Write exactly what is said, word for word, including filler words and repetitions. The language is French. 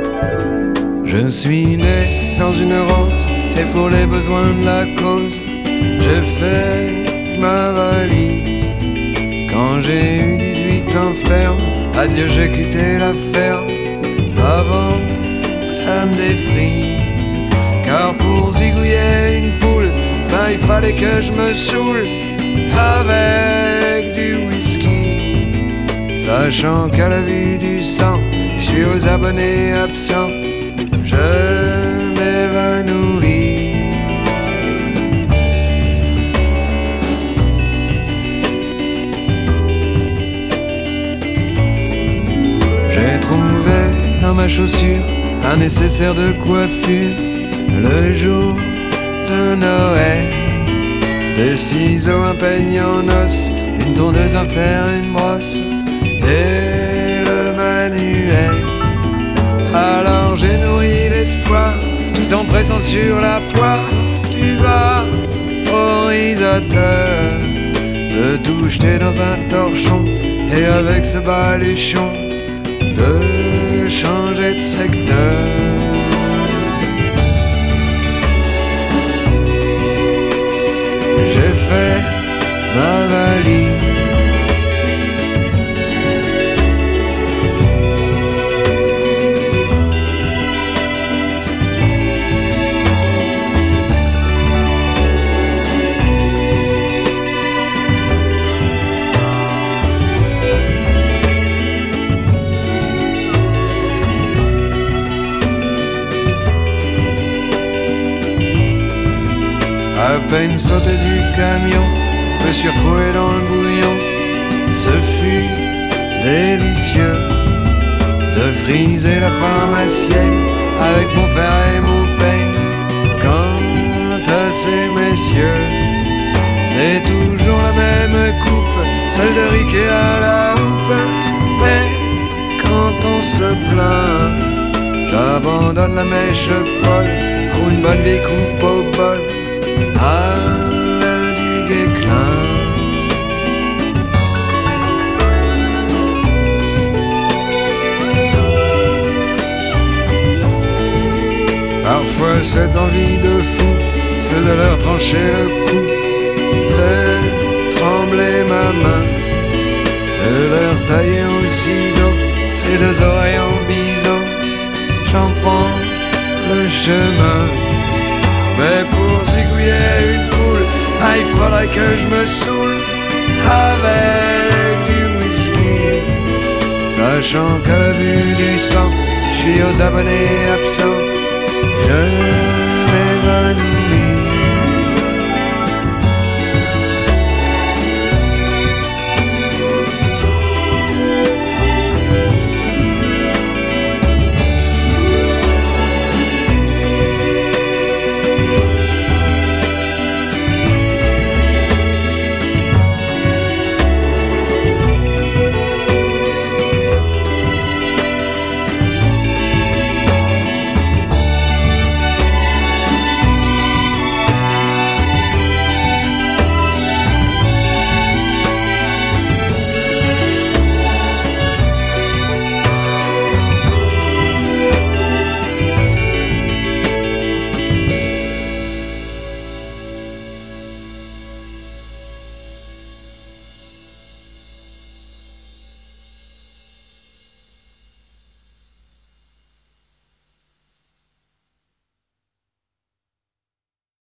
Je suis né dans une rose et pour les besoins de la cause, j'ai fait ma valise. Quand j'ai eu dix-huit ans ferme, adieu j'ai quitté la ferme avant que ça me défrise. Car pour zigouiller une poule, ben il fallait que je me saoule avec du whisky. Sachant qu'à la vue du sang, je suis aux abonnés absents, je m'évanouis. J'ai trouvé dans ma chaussure un nécessaire de coiffure le jour de Noël. Des ciseaux, un peigne en os, une tondeuse, un fer, une brosse et le manuel. Alors j'ai nourri l'espoir tout en pressant sur la poire du vaporisateur, de tout jeter dans un torchon et avec ce baluchon de changer de secteur. J'ai fait ma valise. À peine sauté du camion, me suis retrouvé dans le bouillon. Ce fut délicieux de friser la pharmacienne avec mon fer et mon pain. Quant à ces messieurs, c'est toujours la même coupe, celle de Riquet à la houppe. Mais quand on se plaint, j'abandonne la mèche folle pour une bonne vie coupe au bol à l'heure du Guesclin. Parfois cette envie de fou, celle de leur trancher le cou, fait trembler ma main, de leur tailler au ciseau les deux oreilles en biseau. J'en prends le chemin. Mais pour zigouiller une poule, ah, il faudrait que je me saoule avec du whisky. Sachant qu'à la vue du sang, je suis aux abonnés absents, je